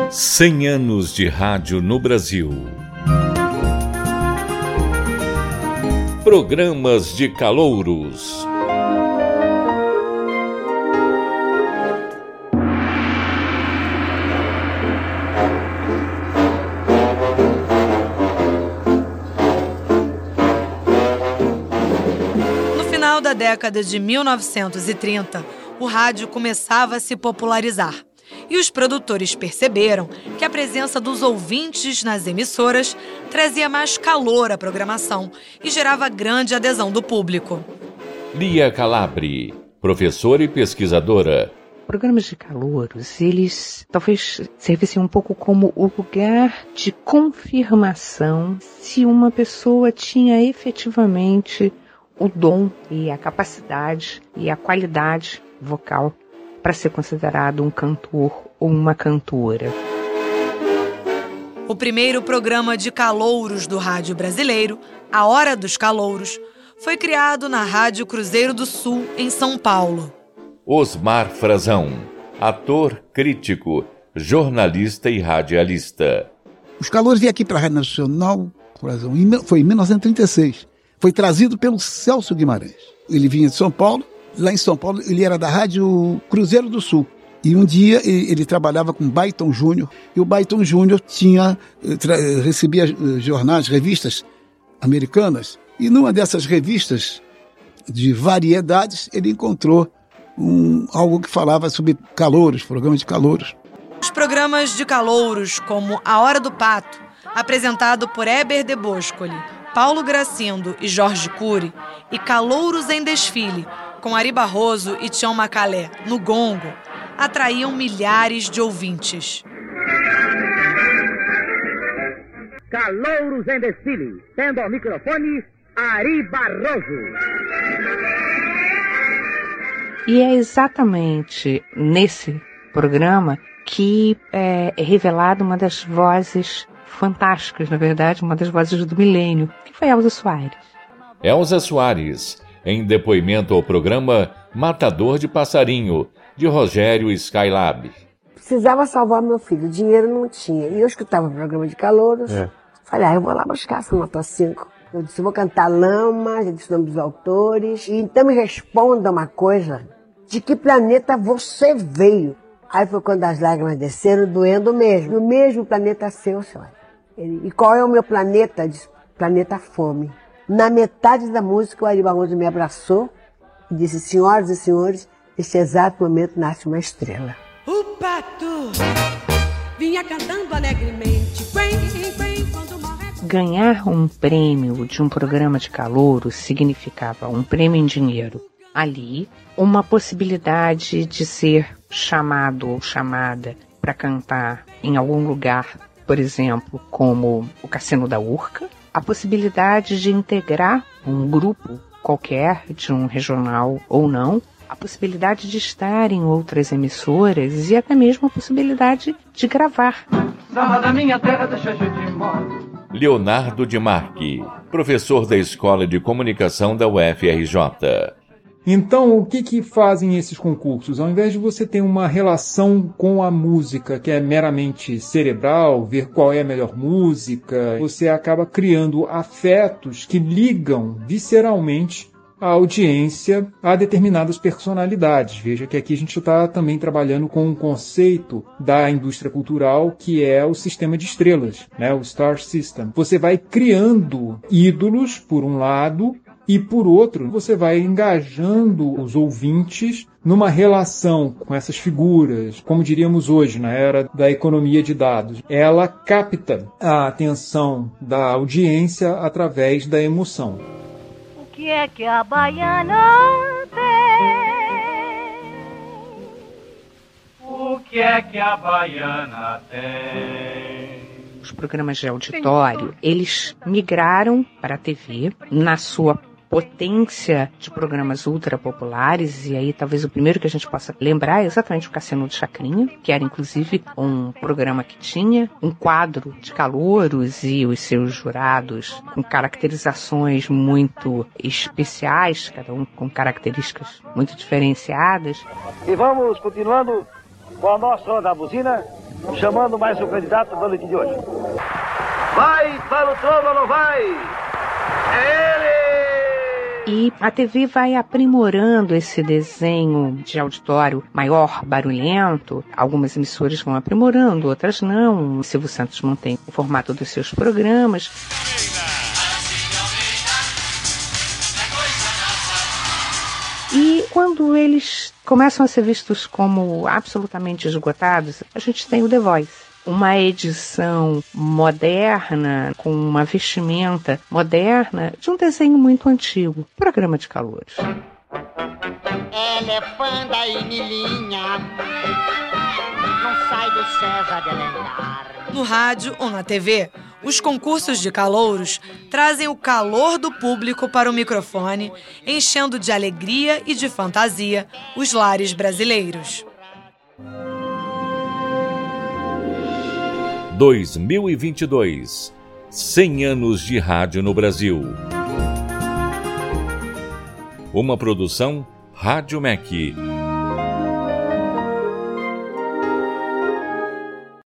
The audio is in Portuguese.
100 anos de rádio no Brasil. Programas de calouros. No final da década de 1930, o rádio começava a se popularizar. E os produtores perceberam que a presença dos ouvintes nas emissoras trazia mais calor à programação e gerava grande adesão do público. Lia Calabri, professora e pesquisadora. Programas de calouros, eles talvez servissem um pouco como o lugar de confirmação se uma pessoa tinha efetivamente o dom e a capacidade e a qualidade vocal para ser considerado um cantor ou uma cantora. O primeiro programa de calouros do rádio brasileiro, A Hora dos Calouros, foi criado na Rádio Cruzeiro do Sul, em São Paulo. Osmar Frazão, ator, crítico, jornalista e radialista. Os calouros vieram aqui para a Rádio Nacional, foi em 1936. Foi trazido pelo Celso Guimarães. Ele vinha de São Paulo. Lá em São Paulo, ele era da Rádio Cruzeiro do Sul. E um dia ele trabalhava com Byton Júnior. E o Byton Júnior recebia jornais, revistas americanas. E numa dessas revistas de variedades, ele encontrou algo que falava sobre calouros, programas de calouros. Os programas de calouros, como A Hora do Pato, apresentado por Heber de Boscoli, Paulo Gracindo e Jorge Cury, e Calouros em Desfile, com Ari Barroso e Tião Macalé, no gongo, atraíam milhares de ouvintes. Calouros em Desfile, tendo ao microfone Ari Barroso. E é exatamente nesse programa que é revelada uma das vozes fantásticas, na verdade, uma das vozes do milênio, que foi Elza Soares. Elza Soares, em depoimento ao programa Matador de Passarinho, de Rogério Skylab. Precisava salvar meu filho, dinheiro não tinha. E eu escutava o programa de calouros. Falei, eu vou lá buscar essa nota 5. Eu disse, vou cantar Lama, já disse o nome dos autores. E então me responda uma coisa, de que planeta você veio? Aí foi quando as lágrimas desceram, doendo mesmo. No mesmo planeta seu, senhora. E qual é o meu planeta? Eu disse, planeta fome. Na metade da música, o Ari Barroso me abraçou e disse, senhoras e senhores, neste exato momento nasce uma estrela. O pato vinha cantando alegremente. Quando morre... Ganhar um prêmio de um programa de calouro significava um prêmio em dinheiro. Ali, uma possibilidade de ser chamado ou chamada para cantar em algum lugar, por exemplo, como o Cassino da Urca, a possibilidade de integrar um grupo qualquer, de um regional ou não, a possibilidade de estar em outras emissoras e até mesmo a possibilidade de gravar. Leonardo de Marchi, professor da Escola de Comunicação da UFRJ. Então, o que fazem esses concursos? Ao invés de você ter uma relação com a música, que é meramente cerebral, ver qual é a melhor música, você acaba criando afetos que ligam visceralmente a audiência a determinadas personalidades. Veja que aqui a gente está também trabalhando com um conceito da indústria cultural que é o sistema de estrelas, né? O Star System. Você vai criando ídolos, por um lado, e, por outro, você vai engajando os ouvintes numa relação com essas figuras, como diríamos hoje, na era da economia de dados. Ela capta a atenção da audiência através da emoção. O que é que a baiana tem? O que é que a baiana tem? Os programas de auditório, eles migraram para a TV na sua potência de programas ultra populares, e aí talvez o primeiro que a gente possa lembrar é exatamente o Cassino de Chacrinha, que era inclusive um programa que tinha um quadro de calouros e os seus jurados com caracterizações muito especiais, cada um com características muito diferenciadas. E vamos continuando com a nossa da buzina, chamando mais um candidato da noite de hoje. Vai para o trono ou não vai? É ele! E a TV vai aprimorando esse desenho de auditório maior, barulhento. Algumas emissoras vão aprimorando, outras não. O Silvio Santos mantém o formato dos seus programas. E quando eles começam a ser vistos como absolutamente esgotados, a gente tem o The Voice. Uma edição moderna, com uma vestimenta moderna, de um desenho muito antigo, Programa de Calouros. Elefanta e Nilinha, não sai do César de Alencar. No rádio ou na TV, os concursos de calouros trazem o calor do público para o microfone, enchendo de alegria e de fantasia os lares brasileiros. 2022. 100 anos de rádio no Brasil. Uma produção Rádio MEC.